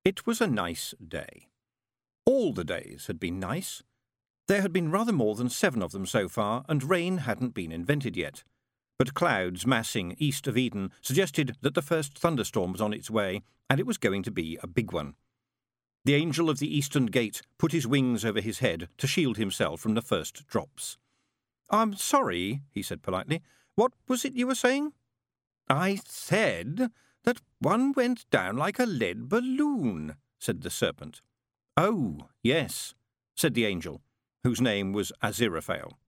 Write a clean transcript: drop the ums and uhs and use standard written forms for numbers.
It was a nice day. All the days had been nice. There had been rather more than 7 of them so far, and rain hadn't been invented yet. But clouds massing east of Eden suggested that the first thunderstorm was on its way, and it was going to be a big one. The angel of the eastern gate put his wings over his head to shield himself from the first drops. "I'm sorry," he said politely. "What was it you were saying?" "I said that one went down like a lead balloon," said the serpent. "Oh, yes," said the angel, whose name was Aziraphale.